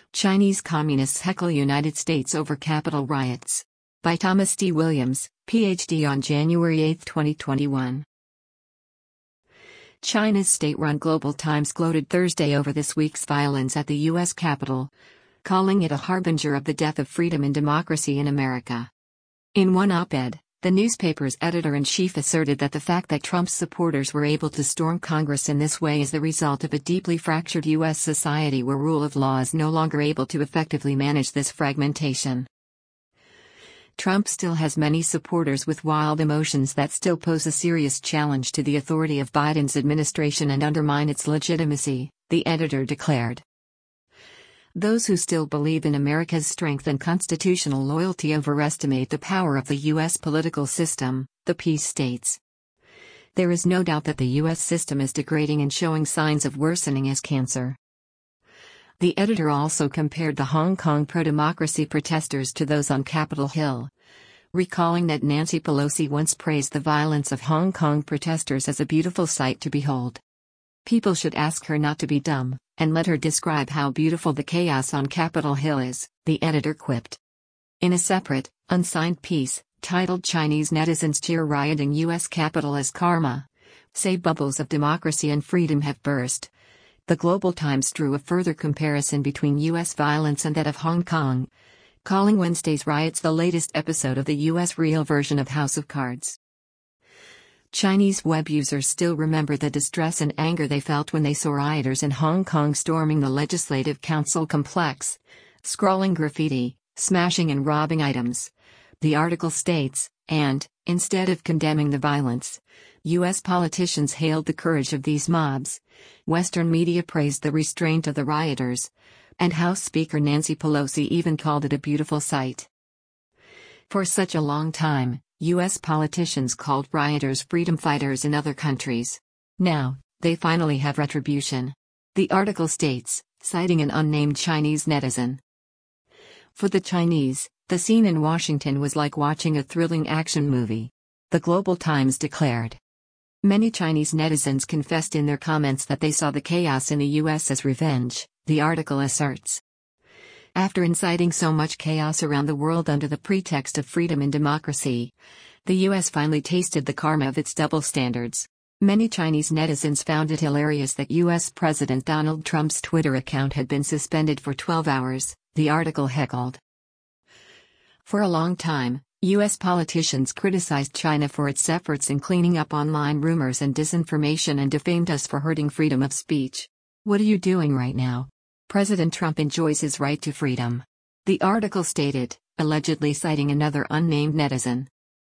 Chinese Communists Heckle United States Over Capitol Riots. By Thomas D. Williams, Ph.D. on January 8, 2021. China's state-run Global Times gloated Thursday over this week's violence at the U.S. Capitol, calling it a harbinger of the death of freedom and democracy in America. In one op-ed, the newspaper's editor-in-chief asserted that the fact that Trump's supporters were able to storm Congress in this way is the result of a deeply fractured U.S. society where rule of law is no longer able to effectively manage this fragmentation. Trump still has many supporters with wild emotions that still pose a serious challenge to the authority of Biden's administration and undermine its legitimacy, the editor declared. Those who still believe in America's strength and constitutional loyalty overestimate the power of the U.S. political system, the piece states. There is no doubt that the U.S. system is degrading and showing signs of worsening as cancer. The editor also compared the Hong Kong pro-democracy protesters to those on Capitol Hill, recalling that Nancy Pelosi once praised the violence of Hong Kong protesters as a beautiful sight to behold. People should ask her not to be dumb, and let her describe how beautiful the chaos on Capitol Hill is, the editor quipped. In a separate, unsigned piece, titled Chinese Netizens Cheer Rioting U.S. Capitol as Karma, Say Bubbles of Democracy and Freedom Have Burst, the Global Times drew a further comparison between U.S. violence and that of Hong Kong, calling Wednesday's riots the latest episode of the U.S. real version of House of Cards. Chinese web users still remember the distress and anger they felt when they saw rioters in Hong Kong storming the Legislative Council complex, scrawling graffiti, smashing and robbing items. The article states, and, instead of condemning the violence, U.S. politicians hailed the courage of these mobs. Western media praised the restraint of the rioters, and House Speaker Nancy Pelosi even called it a beautiful sight. For such a long time, U.S. politicians called rioters freedom fighters in other countries. Now, they finally have retribution. The article states, citing an unnamed Chinese netizen. For the Chinese, the scene in Washington was like watching a thrilling action movie, the Global Times declared. Many Chinese netizens confessed in their comments that they saw the chaos in the U.S. as revenge, the article asserts. After inciting so much chaos around the world under the pretext of freedom and democracy, the U.S. finally tasted the karma of its double standards. Many Chinese netizens found it hilarious that U.S. President Donald Trump's Twitter account had been suspended for 12 hours, the article heckled. For a long time, U.S. politicians criticized China for its efforts in cleaning up online rumors and disinformation and defamed us for hurting freedom of speech. What are you doing right now? President Trump enjoys his right to freedom, the article stated, allegedly citing another unnamed netizen.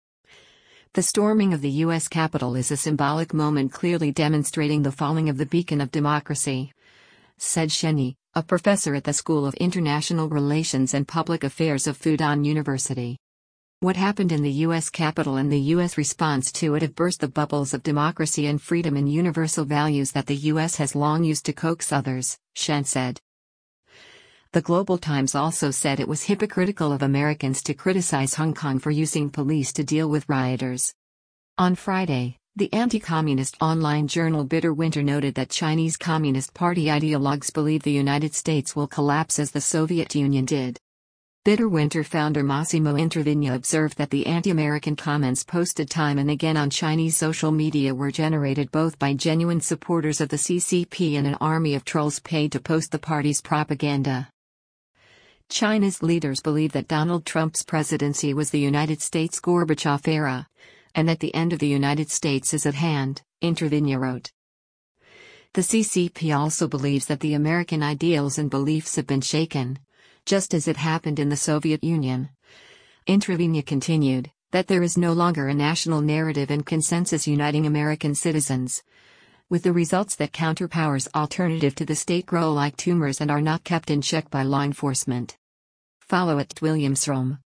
The storming of the U.S. Capitol is a symbolic moment clearly demonstrating the falling of the beacon of democracy, said Shenyi, a professor at the School of International Relations and Public Affairs of Fudan University. What happened in the U.S. Capitol and the U.S. response to it have burst the bubbles of democracy and freedom and universal values that the U.S. has long used to coax others, Shen said. The Global Times also said it was hypocritical of Americans to criticize Hong Kong for using police to deal with rioters. On Friday, the anti-communist online journal Bitter Winter noted that Chinese Communist Party ideologues believe the United States will collapse as the Soviet Union did. Bitter Winter founder Massimo Introvigne observed that the anti-American comments posted time and again on Chinese social media were generated both by genuine supporters of the CCP and an army of trolls paid to post the party's propaganda. China's leaders believe that Donald Trump's presidency was the United States Gorbachev era, and that the end of the United States is at hand, Introvigne wrote. The CCP also believes that the American ideals and beliefs have been shaken, just as it happened in the Soviet Union. Introvigne continued, that there is no longer a national narrative and consensus uniting American citizens, with the results that counterpowers alternative to the state grow like tumors and are not kept in check by law enforcement. Follow @WilliamsRome.